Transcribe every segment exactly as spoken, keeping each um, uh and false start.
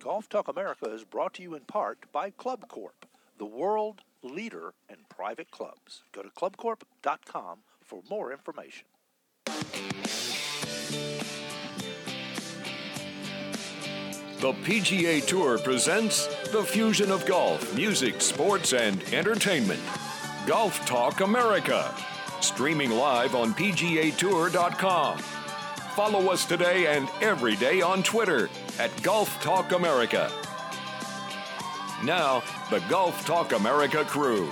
Golf Talk America is brought to you in part by Club Corp, the world leader in private clubs. Go to club corp dot com for more information. The P G A Tour presents the fusion of golf, music, sports, and entertainment. Golf Talk America. Streaming live on P G A Tour dot com. Follow us today and every day on Twitter at Golf Talk America. Now, the Golf Talk America crew.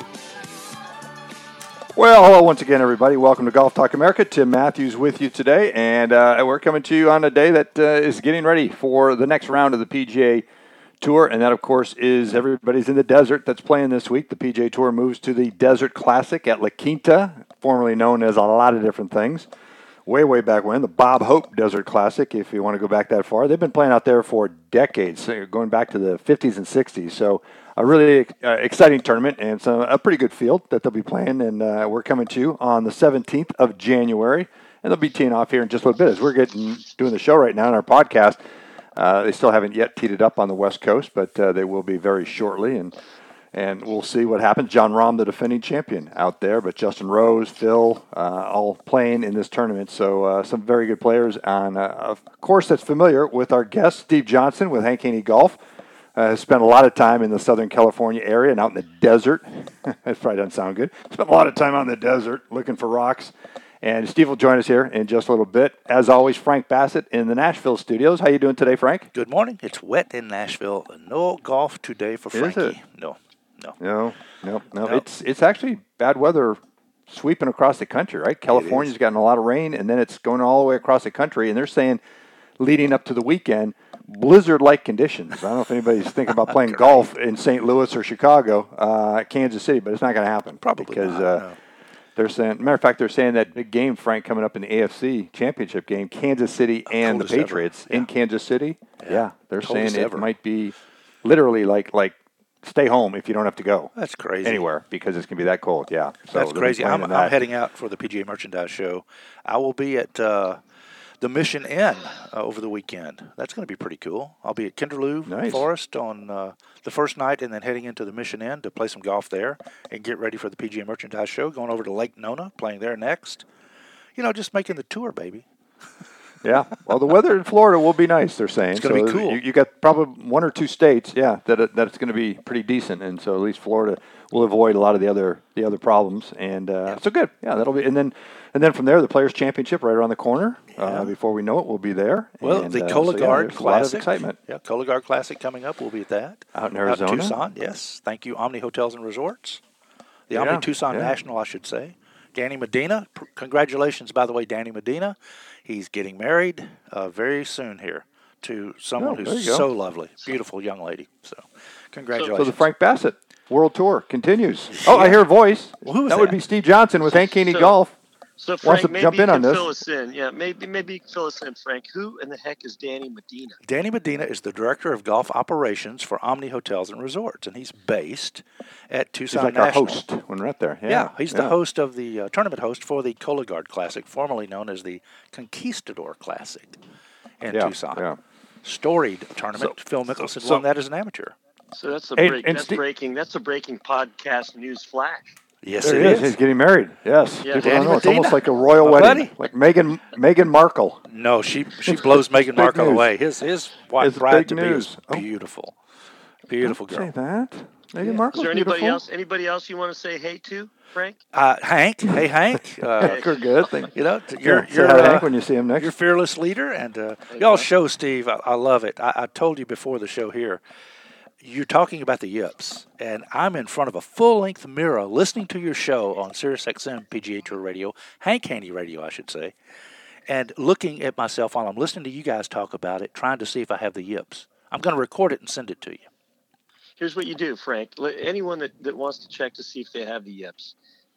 Well, hello once again, everybody. Welcome to Golf Talk America. Tim Matthews with you today, and uh, we're coming to you on a day that uh, is getting ready for the next round of the P G A Tour, and that, of course, is everybody's in the desert that's playing this week. The P G A Tour moves to the Desert Classic at La Quinta, formerly known as a lot of different things. Way, way back when, the Bob Hope Desert Classic, if you want to go back that far. They've been playing out there for decades, going back to the fifties and sixties. So a really uh, exciting tournament, and it's a, a pretty good field that they'll be playing. And uh, we're coming to you on the seventeenth of January, and they'll be teeing off here in just a little bit. As we're getting doing the show right now in our podcast, uh, they still haven't yet teed it up on the West Coast, but uh, they will be very shortly. And And we'll see what happens. Jon Rahm, the defending champion, out there, but Justin Rose, Phil, uh, all playing in this tournament. So uh, some very good players on uh, a course that's familiar with our guest, Steve Johnson with Hank Haney Golf. Uh, has spent a lot of time in the Southern California area and out in the desert. That probably doesn't sound good. Spent a lot of time out in the desert looking for rocks. And Steve will join us here in just a little bit. As always, Frank Bassett in the Nashville studios. How you doing today, Frank? Good morning. It's wet in Nashville. No golf today for Frankie. Is it? No. No, no, no, no. no. It's it's actually bad weather sweeping across the country, right? California's gotten a lot of rain, and then it's going all the way across the country. And they're saying, leading up to the weekend, blizzard-like conditions. I don't know if anybody's thinking about playing golf in Saint Louis or Chicago, uh, Kansas City, but it's not going to happen. Probably because not, uh, no. they're saying. Matter of fact, they're saying that big game, Frank, coming up in the A F C Championship game, Kansas City and the Patriots yeah. in Kansas City. Yeah, yeah they're Coldest saying ever. it might be literally like like. Stay home if you don't have to go. That's crazy. Anywhere, because it's going to be that cold, yeah. So That's crazy. I'm, that. I'm heading out for the P G A Merchandise Show. I will be at uh, the Mission Inn uh, over the weekend. That's going to be pretty cool. I'll be at Kinderloo nice. Forest on uh, the first night and then heading into the Mission Inn to play some golf there and get ready for the P G A Merchandise Show, going over to Lake Nona, playing there next. You know, just making the tour, baby. Yeah. Well, the weather in Florida will be nice, they're saying. It's going to so be cool. You, you got probably one or two states, yeah, that it, that it's going to be pretty decent, and so at least Florida will avoid a lot of the other the other problems, and uh, yeah. so good. Yeah, that'll be, and then and then from there, the Players Championship right around the corner. Yeah. Uh, before we know it, we'll be there. Well, and, the uh, Cologuard so, yeah, there's Classic. A lot of excitement. Yeah, Cologuard Classic coming up. We'll be at that. Out in Arizona? Out in Tucson, yes. Thank you, Omni Hotels and Resorts. The Yeah, Omni Tucson yeah. National, I should say. Danny Medina. P- congratulations, by the way, Danny Medina. He's getting married uh, very soon here to someone Oh, there who's you go. so lovely. Beautiful young lady. So, congratulations. So the Frank Bassett World Tour continues. Oh, I Yeah. hear a voice. Well, who was that would that? be Steve Johnson with Hank Haney So- Golf. So Wants Frank, to maybe jump you in can on this. fill us in. Yeah, maybe maybe you can fill us in, Frank. Who in the heck is Danny Medina? Danny Medina is the Director of Golf Operations for Omni Hotels and Resorts, and he's based at He's Tucson like our National. host when we're out there. Yeah, Yeah, he's the yeah. host of the uh, tournament host for the Cologuard Classic, formerly known as the Conquistador Classic in Yeah, Tucson. yeah. Storied tournament. So- Phil Mickelson so- won that as an amateur. So that's a Hey, break. and That's Steve- breaking. That's a breaking podcast news flash. Yes, There it he is. is. He's getting married. Yes. Yeah. People Danny don't know. It's Medina, almost like a royal my wedding. buddy. Like Meghan Meghan Markle. No, she she blows Meghan big Markle news. away. His his wife It's bride big to be news. is Oh. beautiful, beautiful Don't girl. say that. Meghan Yeah. Markle's Is there anybody beautiful. else? Anybody else you want to say hey to, Frank? Uh, Hank, hey Hank, uh, Good, good. Thank you know t- you're yeah, you're say hi to uh, Hank when you see him next. You're fearless leader, and uh, y'all show Steve. I, I love it. I, I told you before the show here. You're talking about the yips, and I'm in front of a full-length mirror listening to your show on Sirius X M P G A Tour Radio, Hank Haney Radio, I should say, and looking at myself while I'm listening to you guys talk about it, trying to see if I have the yips. I'm going to record it and send it to you. Here's what you do, Frank. Let- Anyone that, that wants to check to see if they have the yips,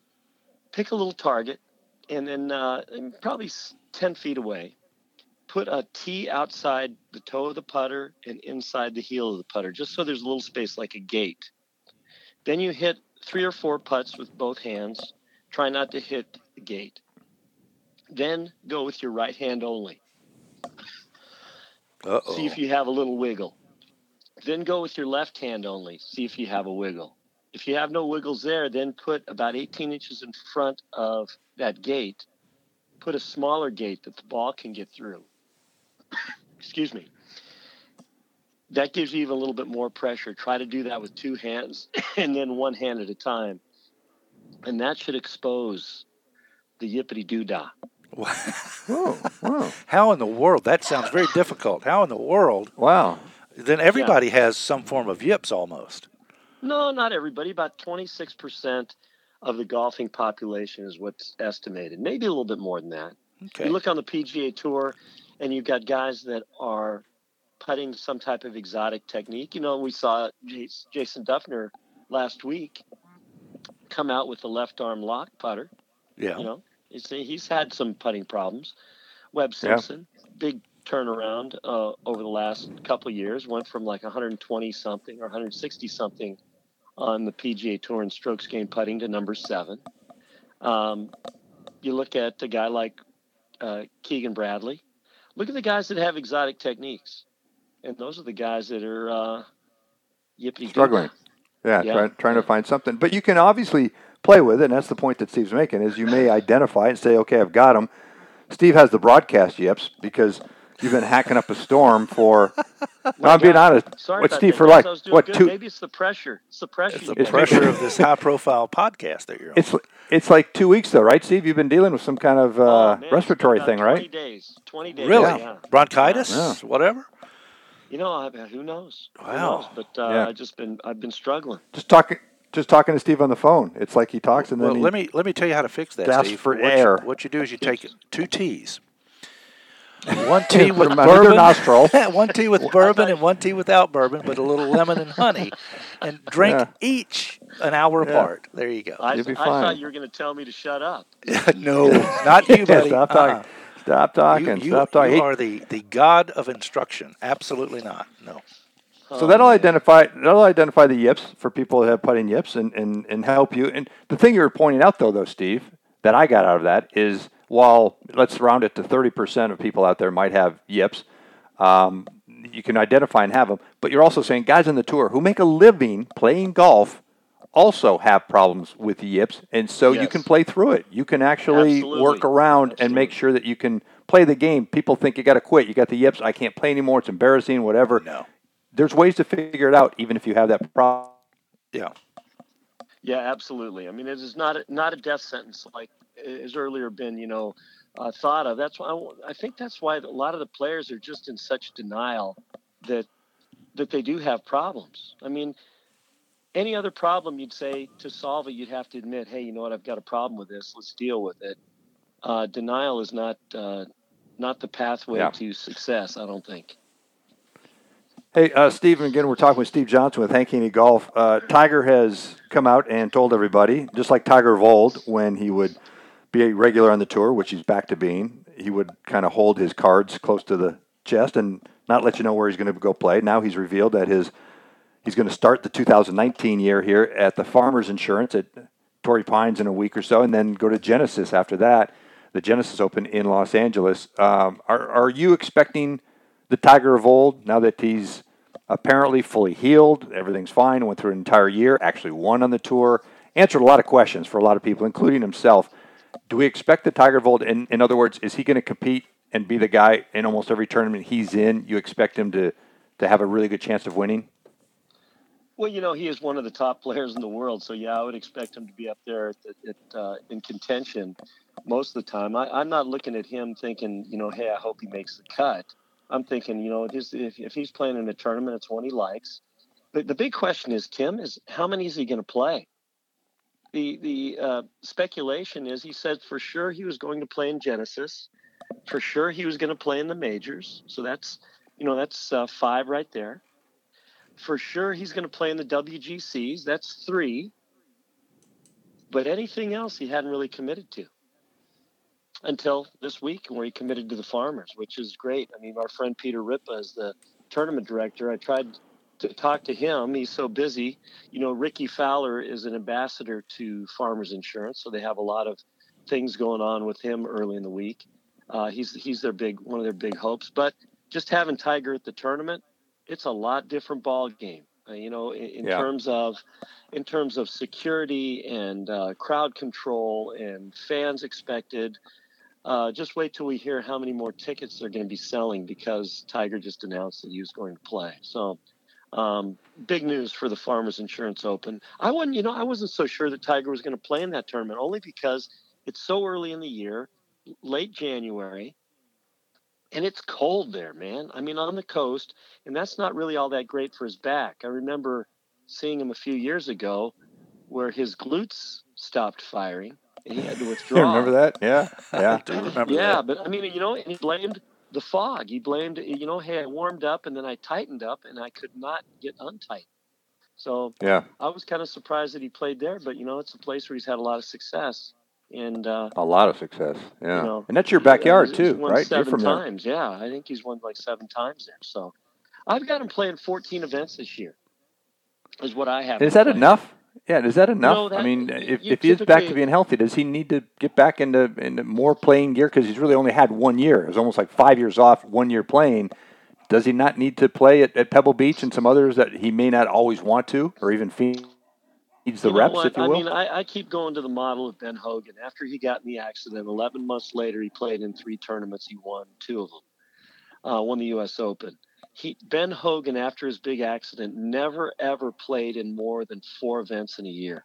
pick a little target, and then uh, probably s- ten feet away, put a tee outside the toe of the putter and inside the heel of the putter, just so there's a little space like a gate. Then you hit three or four putts with both hands. Try not to hit the gate. Then go with your right hand only. Uh-oh. See if you have a little wiggle. Then go with your left hand only. See if you have a wiggle. If you have no wiggles there, then put about eighteen inches in front of that gate. Put a smaller gate that the ball can get through. Excuse me. That gives you even a little bit more pressure. Try to do that with two hands and then one hand at a time. And that should expose the yippity-doo-dah. Whoa, wow. How in the world? That sounds very difficult. How in the world? Wow. Then everybody yeah. has some form of yips almost. No, not everybody. About twenty-six percent of the golfing population is what's estimated. Maybe a little bit more than that. Okay. You look on the P G A Tour, and you've got guys that are putting some type of exotic technique. You know, we saw Jason Dufner last week come out with the left arm lock putter. Yeah. You know, he's, he's had some putting problems. Webb Simpson, yeah. big turnaround uh, over the last couple of years, went from like one twenty something or one sixty something on the P G A Tour in strokes gained putting to number seven. Um, you look at a guy like uh, Keegan Bradley. Look at the guys that have exotic techniques. And those are the guys that are uh, yippity struggling. Yeah, yeah. Try, trying to find something. But you can obviously play with it, and that's the point that Steve's making, is you may identify and say, okay, I've got them. Steve has the broadcast yips because you've been hacking up a storm for, no, I'm being honest, Sorry what Steve that. for like, what, good. two? Maybe it's the pressure. It's the pressure. It's the pressure of this high-profile podcast that you're on. It's it's like two weeks, though, right, Steve? You've been dealing with some kind of uh, oh, man, respiratory thing, twenty right? days. twenty days. Really? Yeah. Bronchitis? Yeah. Whatever? You know, I, who knows? Wow. Who knows? But uh, yeah. I just been I've been struggling. Just talking just talking to Steve on the phone. It's like he talks and well, then let he me let me tell you how to fix that, gasps Steve. for what air. You, what you do is you take two teas. One tea with From either bourbon, nostril. one tea with bourbon and one tea without bourbon, but a little lemon and honey, and drink Yeah. each an hour Yeah. apart. There you go. I, You'll be I fine. thought you were going to tell me to shut up. No, not you, buddy. Stop Uh-uh. talking. Stop talking. You, you, Stop talking. you Hey, are the, the god of instruction. Absolutely not. No. So that'll identify that'll identify the yips for people that have putting yips and, and, and help you. And the thing you were pointing out, though, though, Steve, that I got out of that is while let's round it to thirty percent of people out there might have yips, um, you can identify and have them. But you're also saying guys on the tour who make a living playing golf also have problems with the yips, and so Yes. you can play through it. You can actually Absolutely. work around Absolutely. and make sure that you can play the game. People think you got to quit. You got the yips. I can't play anymore. It's embarrassing. Whatever. No. There's ways to figure it out, even if you have that problem. Yeah. Yeah, absolutely. I mean, it is not a, not a death sentence like has earlier been, you know, uh, thought of. That's why I, I think that's why a lot of the players are just in such denial that that they do have problems. I mean, any other problem you'd say to solve it, you'd have to admit, hey, you know what, I've got a problem with this. Let's deal with it. Uh, denial is not uh, not the pathway Yeah. to success, I don't think. Hey, uh, Steve, again, we're talking with Steve Johnson with Hank Haney Golf. Uh, Tiger has come out and told everybody, just like Tiger of old, when he would be a regular on the tour, which he's back to being, he would kind of hold his cards close to the chest and not let you know where he's going to go play. Now he's revealed that his he's going to start the two thousand nineteen year here at the Farmers Insurance at Torrey Pines in a week or so, and then go to Genesis after that, the Genesis Open in Los Angeles. Um, are, are you expecting the Tiger of old, now that he's apparently fully healed, everything's fine, went through an entire year, actually won on the tour, answered a lot of questions for a lot of people, including himself? Do we expect the Tiger of old, in, in other words, is he going to compete and be the guy in almost every tournament he's in? You expect him to, to have a really good chance of winning? Well, you know, he is one of the top players in the world, so yeah, I would expect him to be up there at, at, uh, in contention most of the time. I, I'm not looking at him thinking, you know, hey, I hope he makes the cut. I'm thinking, you know, if, if he's playing in a tournament, it's one he likes. But the big question is, Tim, is how many is he going to play? The the uh, speculation is he said for sure he was going to play in Genesis. For sure he was going to play in the majors. So that's, you know, that's uh, five right there. For sure he's going to play in the W G Cs. That's three. But anything else he hadn't really committed to until this week, where he committed to the Farmers, which is great. I mean, our friend Peter Ripa is the tournament director. I tried to talk to him. He's so busy. You know, Ricky Fowler is an ambassador to Farmers Insurance, so they have a lot of things going on with him early in the week. Uh, he's he's their big one of their big hopes. But just having Tiger at the tournament, it's a lot different ball game. Uh, you know, in, in Yeah. terms of in terms of security and uh, crowd control and fans expected. Uh, just wait till we hear how many more tickets they're going to be selling because Tiger just announced that he was going to play. So, um, big news for the Farmers Insurance Open. I wasn't, you know, I wasn't so sure that Tiger was going to play in that tournament, only because it's so early in the year, late January, and it's cold there, man. I mean, on the coast, and that's not really all that great for his back. I remember seeing him a few years ago where his glutes stopped firing. And he had to withdraw. You remember that? Yeah, yeah. I do remember yeah, that. but I mean, you know, and he blamed the fog. He blamed, you know, hey, I warmed up and then I tightened up and I could not get untight. So Yeah. I was kind of surprised that he played there, but you know, it's a place where he's had a lot of success. And uh, A lot of success. Yeah. you know, And that's your he- backyard he's too, won right? You're Seven from there. times, yeah. I think he's won like seven times there. So I've got him playing fourteen events this year. Is what I have. Is him that playing. enough? Yeah, is that enough? No, that- I mean, you- if, you if he is back to typically- being healthy, does he need to get back into, into more playing gear? Because he's really only had one year. It was almost like five years off, one year playing. Does he not need to play at, at Pebble Beach and some others that he may not always want to, or even feeds the You know reps, what? if you I will? mean, I, I keep going to the model of Ben Hogan. After he got in the accident, eleven months later, he played in three tournaments. He won two of them, uh, won the U S Open. He, Ben Hogan, after his big accident, never, ever played in more than four events in a year.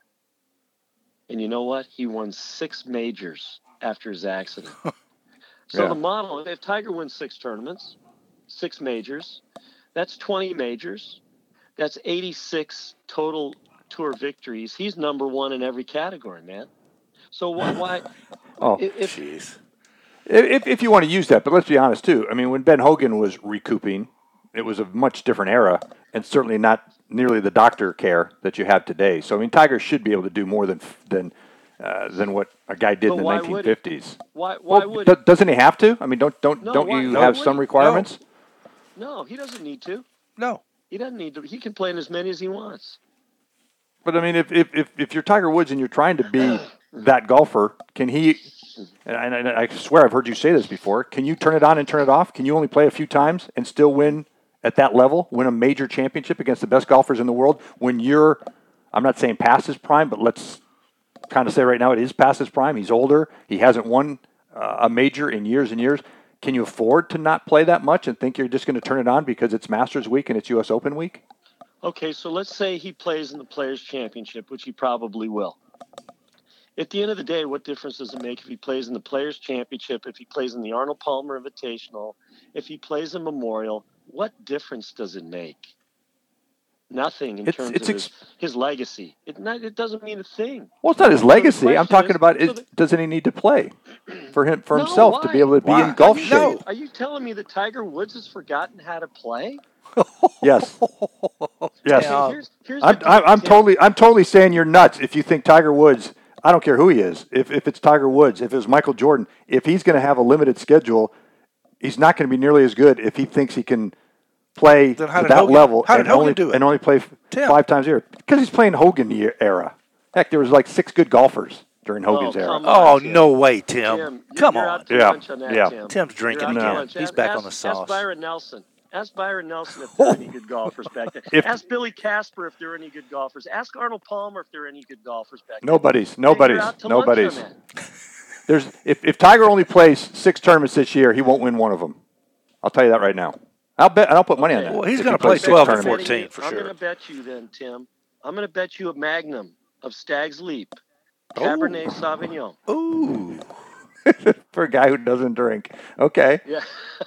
And you know what? He won six majors after his accident. So Yeah. the model, if Tiger wins six tournaments, six majors, that's twenty majors. That's eighty-six total tour victories. He's number one in every category, man. So why? why Oh, if, Jeez. If, if you want to use that, but let's be honest too. I mean, when Ben Hogan was recouping, it was a much different era, and certainly not nearly the doctor care that you have today. So I mean, Tiger should be able to do more than than uh, than what a guy did But in the why nineteen would he? fifties. why? Why Well, would? do- doesn't he have to? I mean, don't don't No, don't why- you no, have wait. some requirements? No, he doesn't need to. No. He doesn't need to. He can play in as many as he wants. But I mean, if, if if if you're Tiger Woods and you're trying to be that golfer, can he? And I, and I swear I've heard you say this before. Can you turn it on and turn it off? Can you only play a few times and still win at that level? Win a major championship against the best golfers in the world when you're, I'm not saying past his prime, but let's kind of say right now it is past his prime. He's older. He hasn't won uh, a major in years and years. Can you afford to not play that much and think you're just going to turn it on because it's Masters week and it's U S Open week? Okay, so let's say he plays in the Players' Championship, which he probably will. At the end of the day, what difference does it make if he plays in the Players' Championship, if he plays in the Arnold Palmer Invitational, if he plays in Memorial? What difference does it make? Nothing in It's- terms it's of ex- his, his legacy. It, not, it doesn't mean a thing. Well, it's not his the legacy. I'm question talking is- about so is, the- doesn't he need to play for him for No, himself to why? be able to be Why? in golf Are you, shape? are you telling me that Tiger Woods has forgotten how to play? Yes, yes. Yeah. Okay, here's, here's I'm, the deal, I'm, I'm Tim. totally I'm totally saying you're nuts if you think Tiger Woods. I don't care who he is. If if it's Tiger Woods, if it's Michael Jordan, if he's going to have a limited schedule, he's not going to be nearly as good if he thinks he can play Then how to did that Hogan- level how did and Hogan only do it? and only play f- Tim. five times a year because he's playing Hogan year, era. Heck, there was like six good golfers during Hogan's Oh, era. come Oh, Tim. no way, Tim. Tim, you're- Come you're on. out to Yeah, lunch on that, yeah. Tim. Tim's drinking You're out to again. lunch. He's Ask- back ask- on the sauce. Ask Byron Nelson. Ask Byron Nelson if there are any good golfers back there. If- ask Billy Casper if there are any good golfers. Ask Arnold Palmer if there are any good golfers back there. Nobody's, And you're nobody's, out to lunch on nobody's. that. There's if, if Tiger only plays six tournaments this year, he won't win one of them. I'll tell you that right now. I'll bet. and I'll put money on Okay. that. Well, he's if gonna he plays play six twelve or tournaments. fourteen for I'm sure. going to bet you then, Tim. I'm going to bet you a Magnum of Stag's Leap, Oh. Cabernet Sauvignon. Ooh. For a guy who doesn't drink. Okay. Yeah.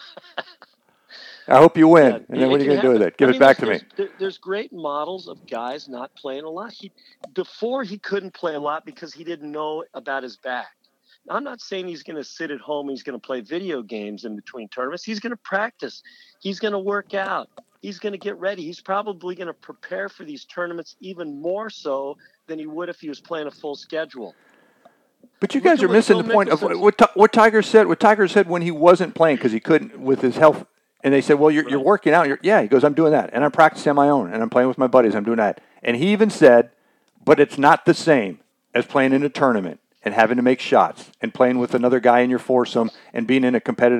I hope you win. Yeah, and then what are it you going can to do with happen. it? Give I it mean, back to there's, me. There's, there's great models of guys not playing a lot. He before he couldn't play a lot because he didn't know about his back. I'm not saying he's going to sit at home. He's going to play video games in between tournaments. He's going to practice. He's going to work out. He's going to get ready. He's probably going to prepare for these tournaments even more so than he would if he was playing a full schedule. But you Look guys at are what missing Phil the point of Mickelson- what Ti- what Tiger said. What Tiger said when he wasn't playing because he couldn't with his health. And they said, "Well, you're you're Right. working out." You're, yeah, he goes, "I'm doing that, and I'm practicing on my own, and I'm playing with my buddies. I'm doing that." And he even said, "But it's not the same as playing in a tournament and having to make shots and playing with another guy in your foursome and being in a competitive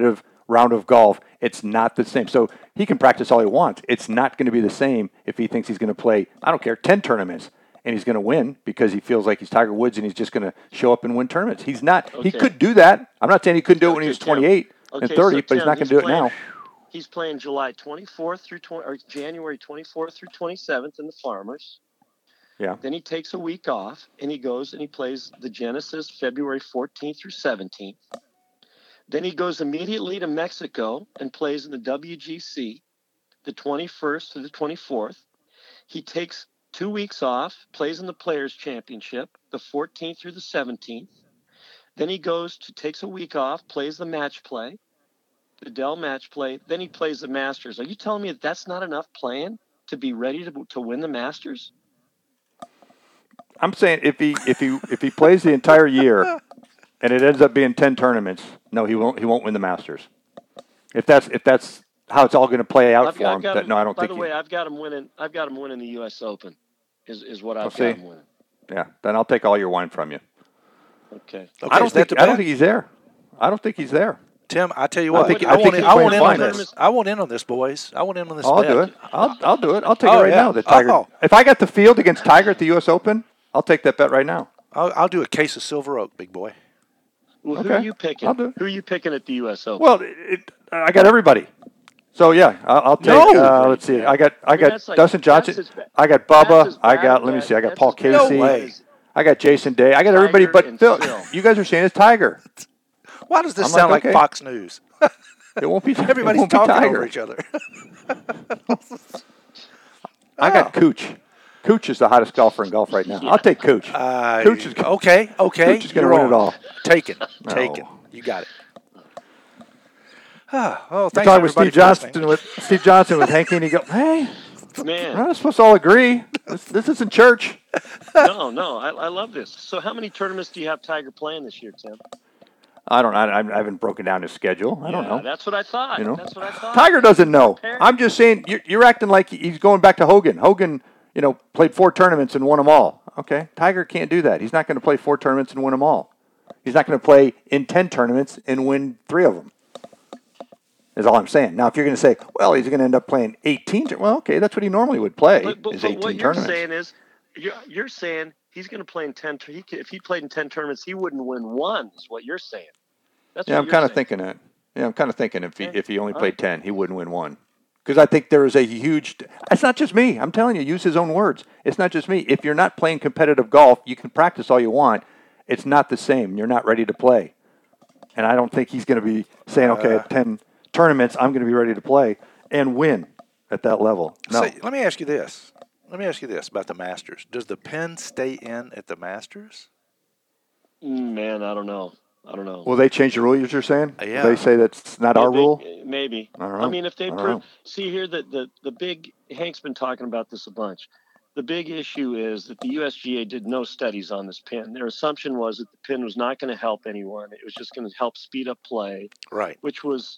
round of golf, it's not the same. So he can practice all he wants. It's not going to be the same if he thinks he's going to play, I don't care, ten tournaments and he's going to win because he feels like he's Tiger Woods and he's just going to show up and win tournaments. He's not. Okay. He could do that. I'm not saying he couldn't do it when he was Okay, twenty-eight Okay, and thirty, so but he's Tim, not going to do it playing- now. He's playing July twenty-fourth through twenty, or January twenty-fourth through twenty-seventh in the Farmers. Yeah. Then he takes a week off and he goes and he plays the Genesis February fourteenth through seventeenth. Then he goes immediately to Mexico and plays in the W G C the twenty-first through the twenty-fourth. He takes two weeks off, plays in the Players Championship the fourteenth through the seventeenth. Then he goes to takes a week off, plays the match play, the Dell match play. Then he plays the Masters. Are you telling me that that's not enough playing to be ready to to win the Masters? I'm saying if he if he if he plays the entire year and it ends up being ten tournaments, no, he won't he won't win the Masters. If that's if that's how it's all going to play out I've for got, him, I've got that, him, no, I don't by think the he, way, I've got him winning. I've got him winning the U S Open. Is is what I've see. got him winning. yeah, then I'll take all your wine from you. Okay. Okay, I don't is that think the I don't bet? think he's there. I I think he's there. Tim, I tell you I what, think- I, I think want in, he's I want playing in on finals. this. I want in on this, boys. I want in on this. I'll bet. do it. I'll I'll do it. I'll take Oh, it right yeah. now. The Tiger. Oh. If I got the field against Tiger at the U S Open, I'll take that bet right now. I'll, I'll do a case of Silver Oak, big boy. Well, who Okay. are you picking? I'll do it. Who are you picking at the U S Open? Well, it, it, I got everybody. So yeah, I'll, I'll take. No. Uh, let's see. I got I mean, got that's like- Dustin Johnson. that's as ba- I got that's Bubba. as I bad got. Let me as- see. I got that's Paul as bad Casey. No way. I got Jason Day. I got everybody Tiger but and Phil. Phil. You guys are saying it's Tiger. Why does this I'm sound like, like, okay. Fox News? It won't be. it Everybody's won't be talking Tiger. over each other. I got Cooch. Cooch is the hottest golfer in golf right now. I'll take Cooch. Uh, Cooch is okay, okay. Cooch is gonna you're win it on. all. Taken, No. taken. You got it. Ah, oh, We're thanks talking with everybody Steve for Johnson listening. with Steve Johnson with Hanky, and he go, "Hey, Man, we're not supposed to all agree. This, this isn't church." no, no, I, I love this. So, how many tournaments do you have Tiger playing this year, Tim? I don't. I, I haven't broken down his schedule. I don't Yeah, know. That's what I thought. You know? That's what I thought. Tiger doesn't know. Prepare. I'm just saying you're, you're acting like he's going back to Hogan. Hogan, you know, played four tournaments and won them all. Okay, Tiger can't do that. He's not going to play four tournaments and win them all. He's not going to play in ten tournaments and win three of them. Is all I'm saying. Now, if you're going to say, well, he's going to end up playing eighteen, tur- well, okay, that's what he normally would play. But, but, is but eighteen what you're tournaments. saying is, you're, you're saying he's going to play in ten. He could, if he played in ten tournaments, he wouldn't win one. Is what you're saying. That's Yeah, what I'm you're kind of saying. thinking that. Yeah, I'm kind of thinking if he Okay. if he only All played right. ten, he wouldn't win one. Because I think there is a huge. It's not just me. I'm telling you, use his own words. It's not just me. If you're not playing competitive golf, you can practice all you want. It's not the same. You're not ready to play. And I don't think he's going to be saying, okay, at ten tournaments, I'm going to be ready to play and win at that level. No. Say, let me ask you this. Let me ask you this about the Masters. Does the pin stay in at the Masters? Mm, Man, I don't know. I don't know. Will they change the rule, you're saying? Yeah. They say that's not our Maybe- rule? Maybe. I don't know. mean, if they I don't prove, know. see here that the the big Hank's been talking about this a bunch. The big issue is that the U S G A did no studies on this pin. Their assumption was that the pin was not going to help anyone. It was just going to help speed up play, Right. which was,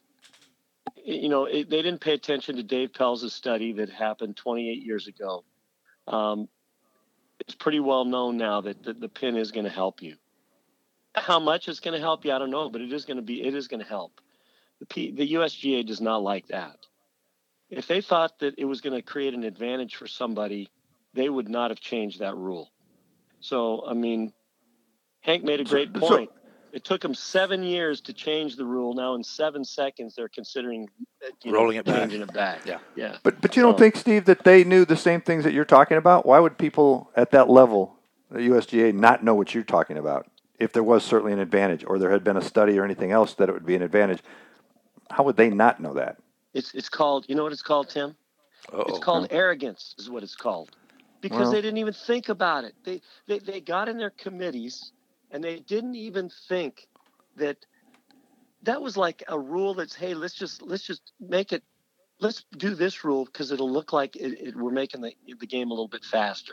you know, it, they didn't pay attention to Dave Pelz's study that happened twenty-eight years ago. Um, it's pretty well known now that the, the pin is going to help you. How much it's going to help you, I don't know, but it is going to be, it is going to help. The, P, the U S G A does not like that. If they thought that it was going to create an advantage for somebody, they would not have changed that rule. So, I mean, Hank made a great So- so- point. It took them seven years to change the rule. Now, in seven seconds, they're considering uh, you know, Rolling it back. changing it back. Yeah. yeah. But but you don't So- think, Steve, that they knew the same things that you're talking about? Why would people at that level, the U S G A, not know what you're talking about? If there was certainly an advantage, or there had been a study or anything else that it would be an advantage, how would they not know that? It's it's called. You know what it's called, Tim? Uh-oh. It's called arrogance, is what it's called, because Well- they didn't even think about it. They, they they got in their committees and they didn't even think that that was like a rule that's, hey, let's just let's just make it, let's do this rule because it'll look like it, it, we're making the the game a little bit faster.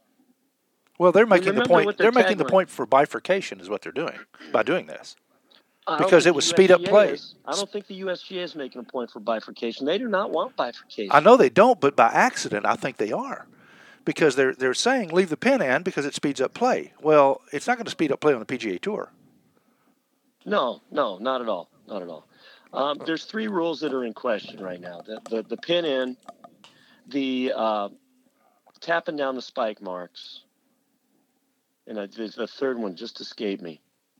Well, they're making the remember point. what their They're making the tagline- point for bifurcation is what they're doing by doing this. I don't Because think it would the speed up U S G A play. is. I don't think the U S G A is making a point for bifurcation. They do not want bifurcation. I know they don't, but by accident, I think they are, because they're they're saying leave the pin in because it speeds up play. Well, it's not going to speed up play on the P G A Tour. No, no, not at all, not at all. Um, there's three rules that are in question right now: the the, the pin in, the uh, tapping down the spike marks, and I, the, the third one just escaped me.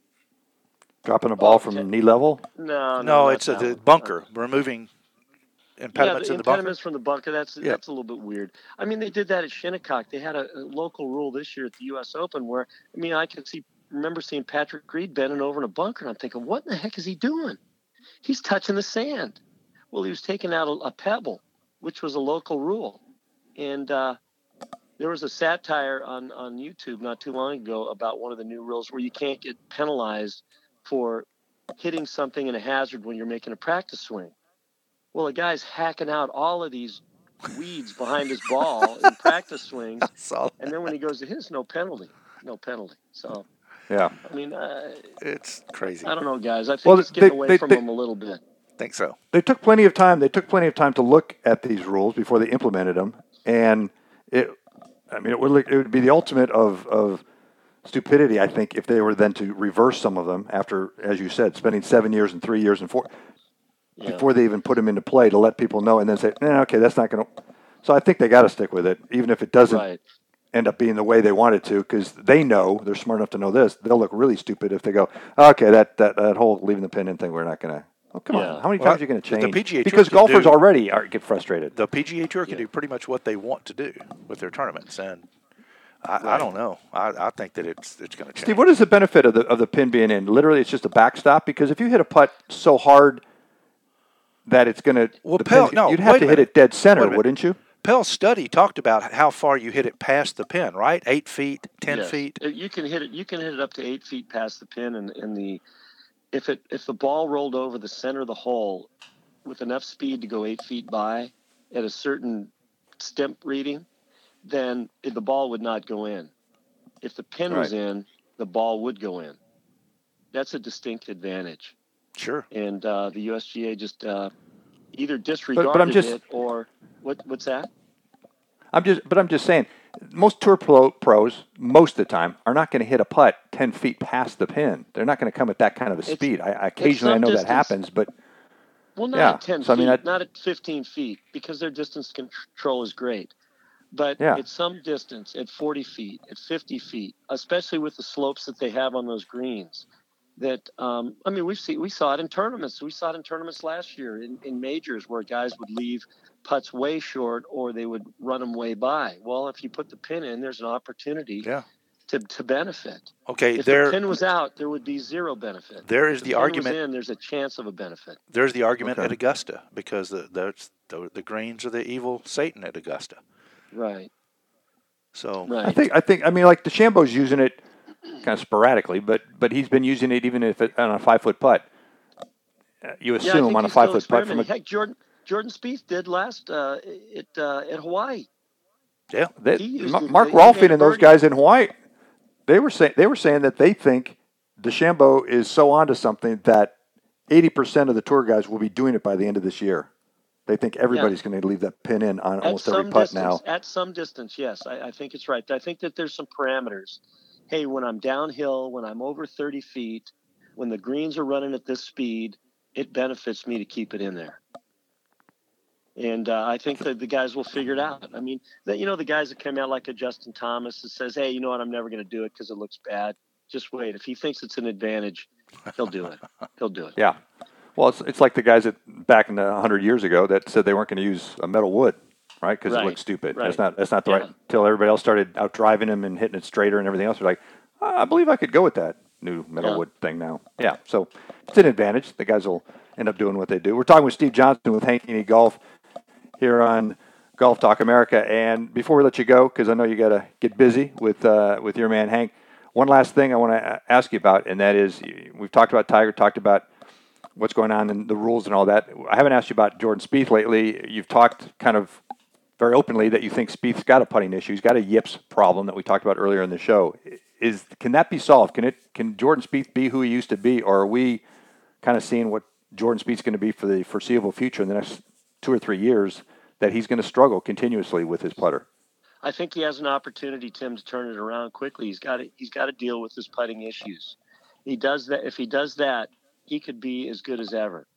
Dropping a ball Oh, from ta- knee level? No, no, No, not it's a, that the one. bunker. Uh, Removing yeah, impediments the in the bunker. impediments from the bunker. That's Yeah. that's a little bit weird. I mean, they did that at Shinnecock. They had a, a local rule this year at the U S Open where, I mean, I could see, remember seeing Patrick Reed bending over in a bunker, and I'm thinking, what in the heck is he doing? He's touching the sand. Well, he was taking out a, a pebble, which was a local rule, and uh, there was a satire on on YouTube not too long ago about one of the new rules where you can't get penalized for hitting something in a hazard when you're making a practice swing. Well, a guy's hacking out all of these weeds behind his ball in practice swings, So and then when he goes to hit, it's no penalty, no penalty. So, Yeah. I mean, uh, it's crazy. I don't know, guys. I think Well, it's getting they- away they- from they- him a little bit. think so. They took plenty of time. They took plenty of time to look at these rules before they implemented them, and it. I mean, it would it would be the ultimate of of stupidity, I think, if they were then to reverse some of them after, as you said, spending seven years and three years and four Yeah. before they even put them into play to let people know, and then say, eh, okay, that's not going to. So I think they got to stick with it, even if it doesn't Right. end up being the way they want it to, because they know, they're smart enough to know this. They'll look really stupid if they go, okay, that that, that whole leaving the pin in thing, we're not going to. Oh, come Yeah. on! How many Well, times are you going to the change? P G A Tour Because can golfers do- already are, get frustrated. The P G A Tour can Yeah. do pretty much what they want to do with their tournaments, and I, I Right. don't know. I, I think that it's it's going to change. Steve, what is the benefit of the of the pin being in? Literally, it's just a backstop. Because if you hit a putt so hard that it's going to, Well, the Pell- pin's- no, you'd have wait to a hit minute. it dead Wait a center, minute. wouldn't you? Pell's study talked about how far you hit it past the pin, right? Eight feet, ten Yes. feet. Uh, You can hit it. You can hit it up to eight feet past the pin, and, and the if it if the ball rolled over the center of the hole with enough speed to go eight feet by at a certain stimp reading, then the ball would not go in. If the pin was Right. in, the ball would go in. That's a distinct advantage, Sure. and uh, the U S G A just uh, either disregarded I'm just- it or what? What's that? I'm just, but I'm just saying, most tour pro, pros, most of the time, are not going to hit a putt ten feet past the pin. They're not going to come at that kind of a It's- speed. I, I occasionally I some know distance. that happens, but Well, not Yeah. at ten So, I feet, mean, I- not at fifteen feet, because their distance control is great. But Yeah. at some distance, at forty feet, at fifty feet, especially with the slopes that they have on those greens, that um, I mean, we see we saw it in tournaments. We saw it in tournaments last year in, in majors where guys would leave putts way short or they would run them way by. Well, if you put the pin in, there's an opportunity Yeah. to, to benefit. Okay. If There, the pin was out, there would be zero benefit. there is If the pin argument. was in, there's a chance of a benefit. There's the argument Okay. at Augusta because the the, the the greens are the evil Satan at Augusta. Right. So Right. I think I think I mean like DeChambeau's using it kind of sporadically, but but he's been using it even if it, on a five foot putt. Uh, You Yeah, I assume think on a he's still five foot putt from a experimenting. Heck, Jordan Jordan Spieth did last uh, at uh, at Hawaii. yeah. They, He used Ma- it- Mark he made Rolfing a and those birdie. guys in Hawaii, they were saying they were saying that they think DeChambeau is so onto something that eighty percent of the tour guys will be doing it by the end of this year. They think everybody's going to leave that pin in on At almost some every putt distance, now. at some distance, yes, I, I think it's right. I think that there's some parameters. Hey, when I'm downhill, when I'm over thirty feet, when the greens are running at this speed, it benefits me to keep it in there. And uh, I think that the guys will figure it out. I mean, that you know, the guys that come out like a Justin Thomas that says, "Hey, you know what? I'm never going to do it because it looks bad." Just wait. If he thinks it's an advantage, he'll do it. He'll do it. Yeah. Well, it's it's like the guys that back in the hundred years ago that said they weren't going to use a metal wood, right? Because Right, it looked stupid. right. That's not that's not the Yeah. right. Until everybody else started out driving him and hitting it straighter and everything else, they're like, "Ah, I believe I could go with that new metal Yeah. wood thing now. Yeah. So it's an advantage. The guys will end up doing what they do. We're talking with Steve Johnson with Hankini Golf here on Golf Talk America. And before we let you go, because I know you got to get busy with uh, with your man Hank, one last thing I want to ask you about, and that is we've talked about Tiger, talked about what's going on in the rules and all that. I haven't asked you about Jordan Spieth lately. You've talked kind of very openly that you think Spieth's got a putting issue. He's got a yips problem that we talked about earlier in the show. Is can that be solved? Can it? Can Jordan Spieth be who he used to be, or are we kind of seeing what Jordan Spieth's going to be for the foreseeable future in the next two or three years? That he's going to struggle continuously with his putter. I think he has an opportunity, Tim, to turn it around quickly. He's got to, he's got to deal with his putting issues. He does that. If he does that, he could be as good as ever.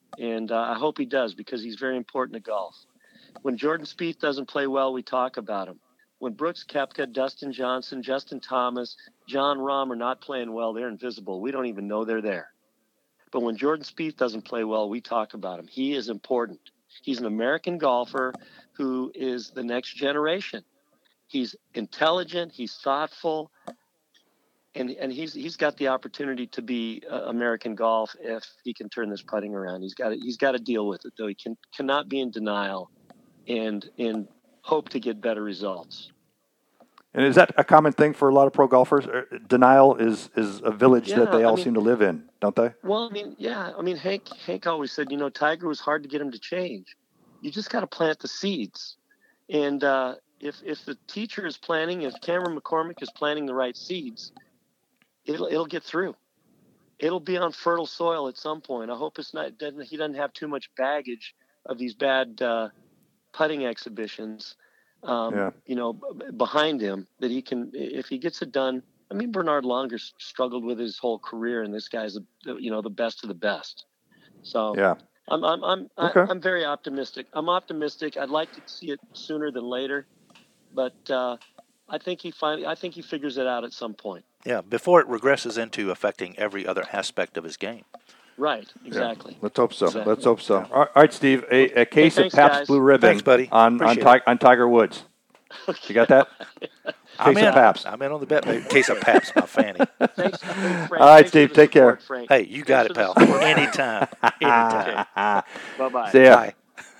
And uh, I hope he does, because he's very important to golf. When Jordan Spieth doesn't play well, we talk about him. When Brooks Koepka, Dustin Johnson, Justin Thomas, John Rahm are not playing well, they're invisible. We don't even know they're there. But when Jordan Spieth doesn't play well, we talk about him. He is important. He's an American golfer who is the next generation. He's intelligent, he's thoughtful, and and he's he's got the opportunity to be uh, American golf if he can turn this putting around. He's got to, he's got to deal with it, though. He can cannot be in denial and and hope to get better results. And is that a common thing for a lot of pro golfers? Denial is, is a village Yeah, that they all I mean- seem to live in, don't they? Well, I mean, yeah, I mean, Hank Hank always said, you know, Tiger was hard to get him to change. You just got to plant the seeds, and uh, if if the teacher is planting, if Cameron McCormick is planting the right seeds, it'll it'll get through. It'll be on fertile soil at some point. I hope it's not doesn't he doesn't have too much baggage of these bad uh, putting exhibitions, um, Yeah. you know, b- behind him, that he can, if he gets it done. I mean, Bernard Longer s- struggled with his whole career, and this guy's, the, you know, the best of the best. So Yeah. I'm, I'm, I'm, Okay. I, I'm very optimistic. I'm optimistic. I'd like to see it sooner than later, but uh, I think he finally, I think he figures it out at some point. Yeah, before it regresses into affecting every other aspect of his game. Right. Exactly. Let's hope so. Exactly. Let's hope so. All right, Steve, a, a case thanks, of Pabst guys. Blue Ribbon Thanks, buddy. on on, Appreciate Ti- on Tiger Woods. You got that? I'm Case in. of Pabst. I'm in on the bet. baby. Case of Pabst, my fanny. Thanks, thanks, Frank. All right, Thanks for Steve, the take care. support, Frank. Hey, you got it, Thanks pal. for the support. Anytime. Anytime. Bye-bye. See ya. Bye.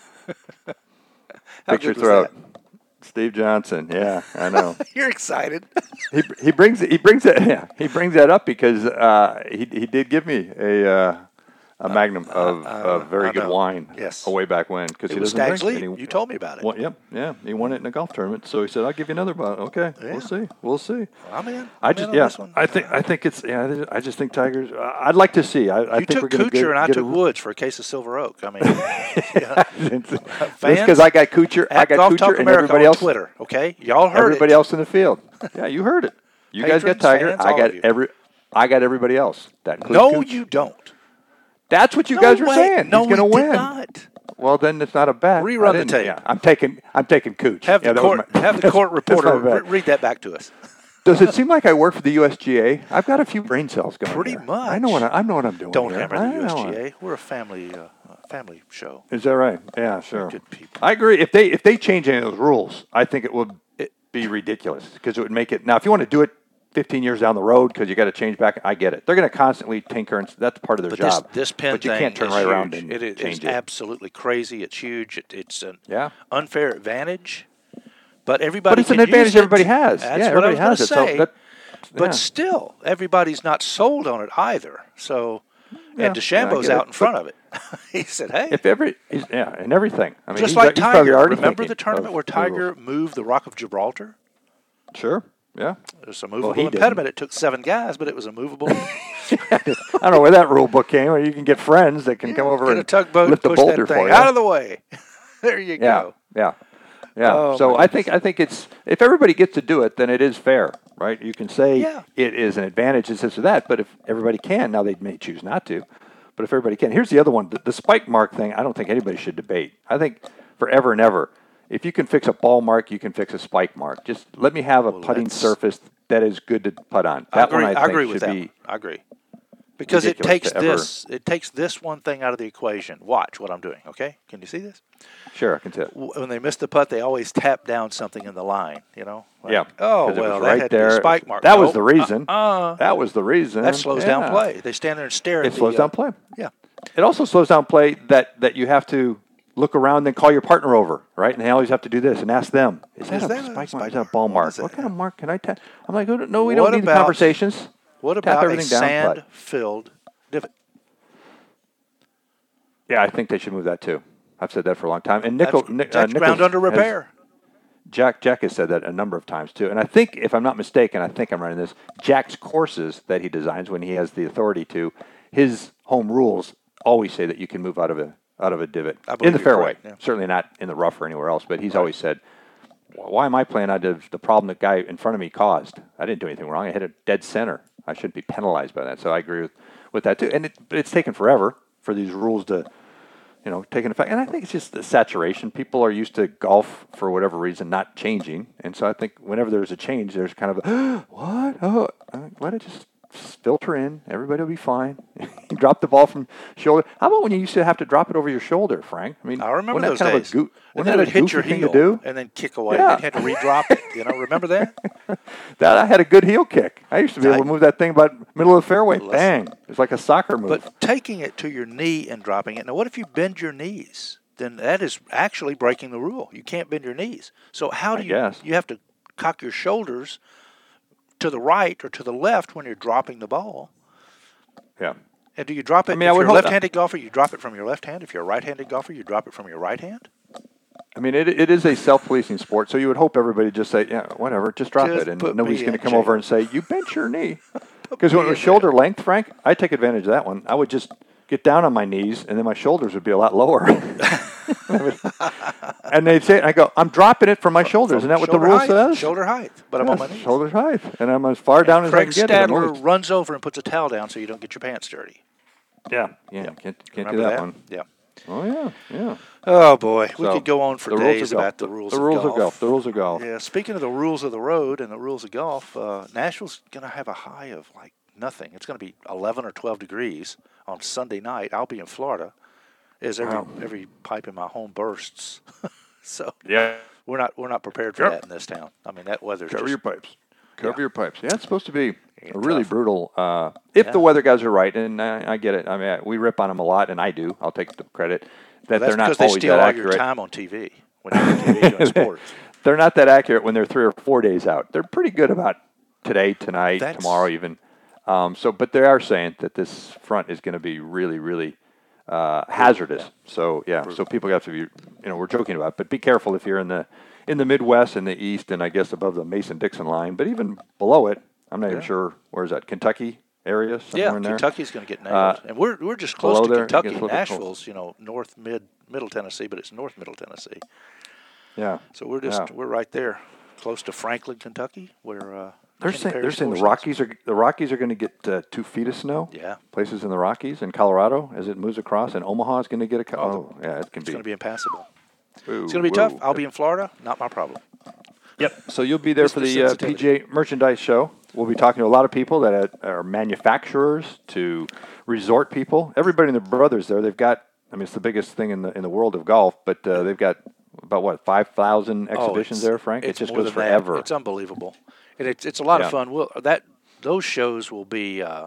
How Fix your good was throat. that? Steve Johnson. Yeah, I know. You're excited. he he brings he brings that yeah, he brings that up because uh, he he did give me a uh, a magnum of, of very I good know. wine Yes. a way back when because It he was doesn't Stag's drink. Leap. and he- You told me about it. Well, yep, yeah, he won it in a golf tournament. So he said, "I'll give you another bottle." Okay, Yeah. we'll see, we'll see. I'm in. I I'm just in on yeah, this one. I think I think it's yeah, I just think Tigers. Uh, I'd like to see. I, I You think we're took going to Kuchar get, and I get took a, Woods for a case of Silver Oak. I mean, yeah. Just because I got Kuchar, I At got Golf Kuchar Talk and America everybody on else. Twitter. Okay, y'all heard Everybody it. else in the field. Yeah, you heard it. You guys got Patrons, Tiger. fans, I all got of you. every. I got everybody else. That includes No, Kuchar. you don't. That's what you No guys were way. saying. No, He's going to we win. did not. Well, then it's not a bet. Rerun I the didn't- tape. Yeah, I'm taking. I'm taking Cooch. Have yeah, the that was court. my- Have the that's- court that's my reporter bet. re- read that back to us. Does it seem like I work for the U S G A? I've got a few brain cells going. Pretty here. much. I know what I, I know what I'm doing. Don't here. hammer I the U S know G it. A. We're a family uh, family show. Is that right? Yeah, sure. Good people. I agree. If they if they change any of those rules, I think it would be ridiculous because it would make it. Now, if you want to do it fifteen years down the road because you got to change back, I get it. They're going to constantly tinker, and that's part of their But this, job. this pin but you thing can't turn is right huge. around and it is change it's it. absolutely crazy. It's huge. It, it's an Yeah. unfair advantage. But everybody. But it's an can advantage use it. everybody has. That's yeah, what everybody I was has it. gonna So say. that, But yeah. still, everybody's not sold on it either. So, Yeah, and yeah, I DeChambeau's get out it. in front of it. He said, "Hey." If every he's, yeah, and everything. I mean, Just he's, like he's probably Tiger. already Remember thinking the tournament of where the Tiger rules. moved the Rock of Gibraltar? Sure. Yeah. There's a movable he impediment. It took seven guys, but it was a movable. I don't know where that rule book came. Where you can get friends that can come over Get and a tugboat, lift the push boulder that thing for you. out of the way. There you Yeah, go. yeah, yeah. Oh, so my I think I think it's if everybody gets to do it, then it is fair, right? You can say Yeah. it is an advantage, it's this or that, but if everybody can, now they may choose not to, but if everybody can, here's the other one: the, the spike mark thing. I don't think anybody should debate. I think forever and ever, if you can fix a ball mark, you can fix a spike mark. Just let me have a Well, putting that's- surface that is good to putt on. I That agree. one I I, think agree should with that. be. one. I agree. Because it ridiculous takes to ever- this. It takes this one thing out of the equation. Watch what I'm doing. Okay? Can you see this? Sure, I can tell. W- When they miss the putt, they always tap down something in the line. You know? Like, Yeah. Oh 'Cause it well, was that right had to be a there. spike mark. That was Nope. the reason. Uh, That was the reason. that slows Yeah. down play. They stand there and stare. It at the, slows uh, down play. Yeah. It also slows down play that, that you have to look around and call your partner over, right? And they always have to do this and ask them, is that Is a that a spike mark? spike Is that a mark? ball What mark? is that? What kind of mark can I tap? I'm like, no, we What don't need the about- conversations. What Tap about a everything down, but- sand-filled divot? Yeah, I think they should move that too. I've said that for a long time. And Nickel, That's, Nick, that's uh, ground Nichols under has- repair. Jack Jack has said that a number of times too. And I think, if I'm not mistaken, I think I'm running this. Jack's courses that he designs when he has the authority to, his home rules always say that you can move out of a out of a divot I in believe the you're fairway. correct, yeah. Certainly not in the rough or anywhere else. But he's always said, "Why am I playing out of the problem that guy in front of me caused? I didn't do anything wrong. I hit it dead center. I shouldn't be penalized by that." So I agree with, with that too. And it, but it's taken forever for these rules to you know, taking effect. And I think it's just the saturation. People are used to golf for whatever reason not changing, and so I think whenever there's a change, there's kind of a, what? Oh, let it just filter in. Everybody will be fine. You drop the ball from shoulder. How about when you used to have to drop it over your shoulder, Frank? I mean, I remember wasn't those that kind days. Of a go- and wasn't then it that would a hit goofy your thing heel to do? and then kick away. Yeah. And you had to redrop it. You know, remember that? That I had a good heel kick. I used to be able to move that thing about middle of the fairway. Listen. Bang! It's like a soccer move. But taking it to your knee and dropping it. Now, what if you bend your knees? Then that is actually breaking the rule. You can't bend your knees. So how do I you? guess. You have to cock your shoulders to the right or to the left when you're dropping the ball. Yeah. And do you drop it? I mean, if I would you're a hope left-handed golfer, you drop it from your left hand. If you're a right-handed golfer, you drop it from your right hand. I mean, it it is a self-policing sport, so you would hope everybody would just say, yeah, whatever, just drop Just it, and put nobody's me going to in come jail. over and say, you bent your knee. Because when me it was in shoulder length, Frank, I take advantage of that one. I would just get down on my knees, and then my shoulders would be a lot lower. And they'd say, I go, I'm dropping it from my shoulders. Isn't that what the Shoulder rule height, says? Shoulder height. But I'm Yes, on my knees. shoulder height, and I'm as far down as I Craig can get. it. I'm Stadler always- runs over and puts a towel down so you don't get your pants dirty. Yeah, yeah, can't can't Remember do that, that? one. Yeah. Oh yeah, yeah. Oh boy, we So, could go on for the rules days of golf. about the rules. The of rules golf. of golf. The rules of golf. Yeah. Speaking of the rules of the road and the rules of golf, uh, Nashville's going to have a high of like nothing. It's going to be eleven or twelve degrees on Sunday night. I'll be in Florida, as every Wow. every pipe in my home bursts. So Yeah. we're not we're not prepared for Yep. that in this town. I mean, that weather's Cover just, your pipes. Cover Yeah. your pipes. Yeah, it's supposed to be Yeah, a really tough. brutal. Uh, if Yeah. the weather guys are right, and I, I get it. I mean, I, we rip on them a lot, and I do. I'll take the credit that That's they're not because they always steal that all accurate. your time on T V when you're on T V doing sports. They're not that accurate when they're three or four days out. They're pretty good about today, tonight, That's- tomorrow, even. Um, so, but they are saying that this front is going to be really, really uh, hazardous. Yeah. So, yeah. So people have to be, you know, we're joking about, it, but be careful if you're in the in the Midwest and the East, and I guess above the Mason-Dixon line, but even below it. I'm not even Yeah. sure where's that Kentucky area somewhere Yeah, in there. Kentucky's going to get nailed, Uh, and we're we're just close below to there, it Kentucky. gets a little bit cold. Nashville's, you know, north mid middle Tennessee, but it's north middle Tennessee. Yeah. So we're just Yeah. we're right there, close to Franklin, Kentucky, where uh, They're Kenny saying they're Perry saying the Sports Rockies are the Rockies are going to get uh, two feet of snow. Yeah, Places in the Rockies and Colorado as it moves across, and Omaha is going to get a. Co- Oh, oh, yeah, it can it's be. going to be impassable. Ooh, It's going to be whoa. tough. I'll be in Florida, not my problem. Yep. So you'll be there Just for for the uh, P sensitivity. G A Merchandise Show. We'll be talking to a lot of people that are manufacturers to resort people. Everybody and their brothers there. They've got. I mean, it's the biggest thing in the in the world of golf, but uh, they've got about what five thousand exhibitions Oh, it's- there, Frank. It it's just more goes than that. forever. It's unbelievable, and it's it's a lot Yeah. of fun. We'll, that those shows will be, uh,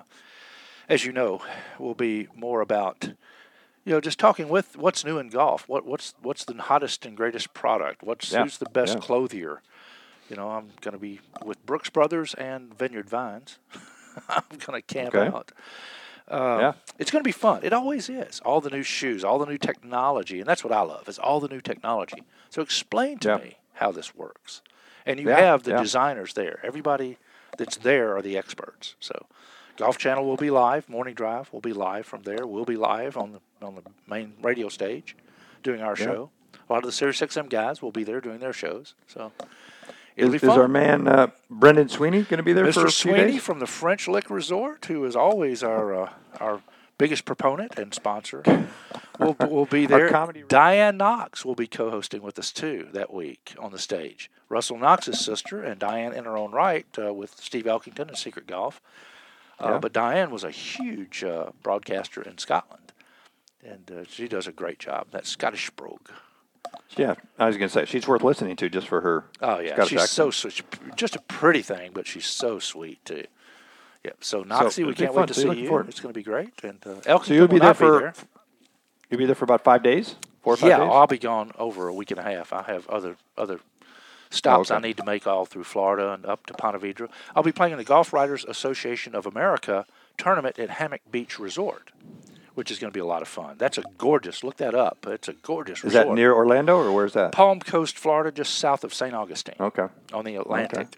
as you know, will be more about, you know, just talking with what's new in golf. What what's what's the hottest and greatest product? What's Yeah. who's the best Yeah. clothier? You know, I'm going to be with Brooks Brothers and Vineyard Vines. I'm going to camp Okay. out. Uh, Yeah. It's going to be fun. It always is. All the new shoes, all the new technology, and that's what I love, is all the new technology. So explain to Yeah. me how this works. And you Yeah, have the yeah. designers there. Everybody that's there are the experts. So Golf Channel will be live. Morning Drive will be live from there. We'll be live on the on the main radio stage doing our Yeah. show. A lot of the Sirius X M guys will be there doing their shows. So it'll Is, be is fun. our man uh, Brendan Sweeney going to be there Mister for a few Sweeney days? from the French Lick Resort, who is always our uh, our biggest proponent and sponsor, will will be there. comedy- Diane Knox will be co-hosting with us too that week on the stage. Russell Knox's sister and Diane in her own right uh, with Steve Elkington and Secret Golf. Uh, Yeah. But Diane was a huge uh, broadcaster in Scotland, and uh, she does a great job. That Scottish brogue. Yeah, I was going to say she's worth listening to just for her. Oh yeah, Scottish she's accent. so sweet. Just a pretty thing, but she's so sweet too. Yep. So Noxie, we it'll be can't fun. wait to So see you're looking you. forward- It's going to be great. And uh, Elkington So you'll be will there not for be there. You'll be there for about five days, four or five Yeah, days. I'll be gone over a week and a half. I have other other stops Oh, okay. I need to make all through Florida and up to Ponte Vedra. I'll be playing in the Golf Writers Association of America tournament at Hammock Beach Resort, which is going to be a lot of fun. That's a gorgeous. Look that up. It's a gorgeous Is resort. that near Orlando or where's that? Palm Coast, Florida, just south of Saint Augustine Okay. on the Atlantic. Okay.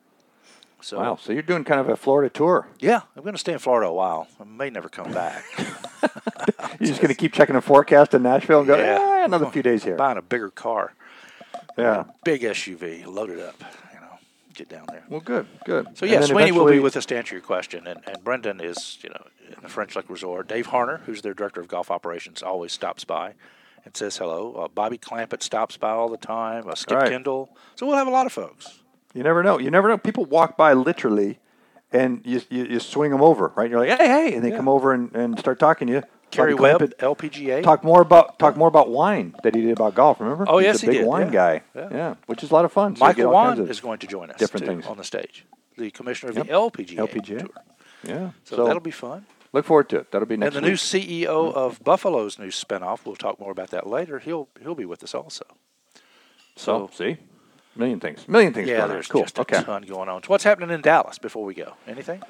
So Wow. So you're doing kind of a Florida tour. yeah, I'm going to stay in Florida a while. I may never come back. You're just going to keep checking the forecast in Nashville and go, Yeah. yeah, another few days here. Buying a bigger car, Yeah. big S U V, loaded up. You know, get down there. Well, good, good. So, yeah, Sweeney will be eventually- with us to answer your question. And, and Brendan is, you know, in the French Lick Resort. Dave Harner, who's their director of golf operations, always stops by and says hello. Uh, Bobby Clampett stops by all the time. Uh, Skip Right. Kendall. So we'll have a lot of folks. You never know. You never know. People walk by literally, and you you, you swing them over, right? You're like, hey, hey, and they Yeah. come over and, and start talking to you. Kerry Bobby Webb, Clampett L P G A. Talk more about talk more about wine that he did about golf. Remember? Oh, He's yes, a he big did, wine yeah. guy. Yeah. which is a lot of fun. So you get Michael all kinds Wan of is going to join us different too, things. on the stage. The commissioner of Yep. the L P G A, L P G A. Tour. Yeah. So, So, that'll be fun. look forward to it. That'll be next and the new week. C E O of Buffalo's new spinoff, we'll talk more about that later. He'll he'll be with us also. So, So, see, million things, million things. yeah, going on. there's cool. just a okay. ton going on. So what's happening in Dallas before we go? Anything?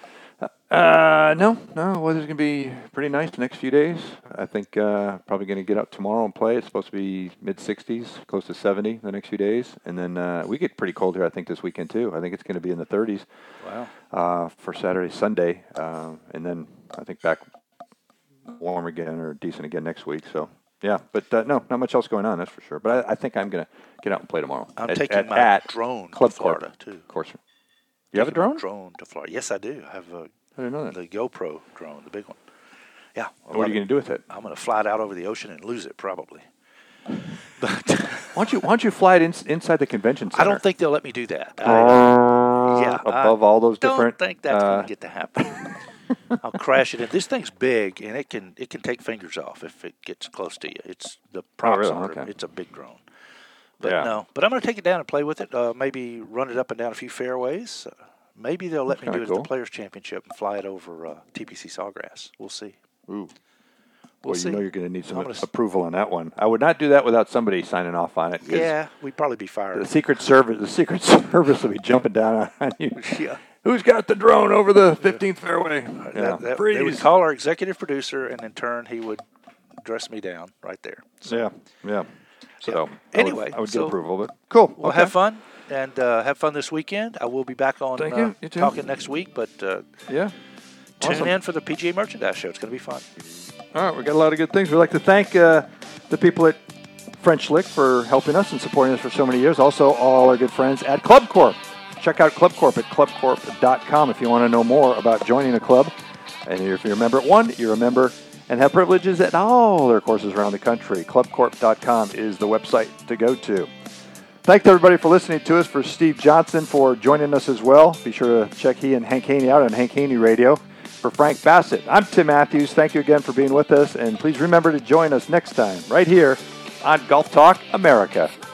Uh, no, no. Weather's gonna be pretty nice the next few days. I think uh, probably gonna get up tomorrow and play. It's supposed to be mid sixties, close to seventy the next few days, and then uh, we get pretty cold here. I think this weekend too. I think it's gonna be in the thirties Wow. uh, for Saturday, Sunday, uh, and then I think back warm again or decent again next week. So yeah, but uh, no, not much else going on. That's for sure. But I, I think I'm gonna get out and play tomorrow. I'm at, taking at, my at drone Club to Florida Corp. too. Of course. You have a Taking my drone? Drone to Florida. Yes, I do. I have a, I didn't know that. the GoPro drone, the big one. Yeah. What are you gonna do with it? I'm going to fly it out over the ocean and lose it probably. But Why don't you Why don't you fly it in, inside the convention center? I don't think they'll let me do that. I, uh, yeah, above I all those don't different. think that's uh, going to get to happen. I'll crash it in. This thing's big, and it can it can take fingers off if it gets close to you. It's the props really? on it. Okay. It's a big drone. But Yeah. no, but I'm going to take it down and play with it. Uh, maybe run it up and down a few fairways. Uh, maybe they'll let That's me do kinda it cool. at the Players Championship and fly it over uh, T P C Sawgrass. We'll see. Ooh. We'll Well, see. you know you're going to need some I'm gonna s- approval on that one. I would not do that without somebody signing off on it. 'cause Yeah, we'd probably be fired. The Secret Service, the Secret Service will be jumping down on you. Yeah. Who's got the drone over the fifteenth fairway? Yeah. That, that, Freeze. they would call our executive producer, and in turn, he would dress me down right there. So Yeah, yeah. So Yeah. I would- Anyway, I would, so get approval, but cool. we'll okay. have fun and uh, have fun this weekend. I will be back on Thank uh, you. You too. talking next week, but uh, Yeah. tune Awesome. in for the P G A Merchandise Show. It's going to be fun. All right, we got a lot of good things. We'd like to thank uh, the people at French Lick for helping us and supporting us for so many years. Also, all our good friends at Club Corp. Check out Club Corp at club corp dot com if you want to know more about joining a club. And if you're a member at one, you're a member and have privileges at all their courses around the country. club corp dot com is the website to go to. Thanks everybody for listening to us. For Steve Johnson for joining us as well. Be sure to check he and Hank Haney out on Hank Haney Radio. For Frank Bassett, I'm Tim Matthews. Thank you again for being with us. And please remember to join us next time right here on Golf Talk America.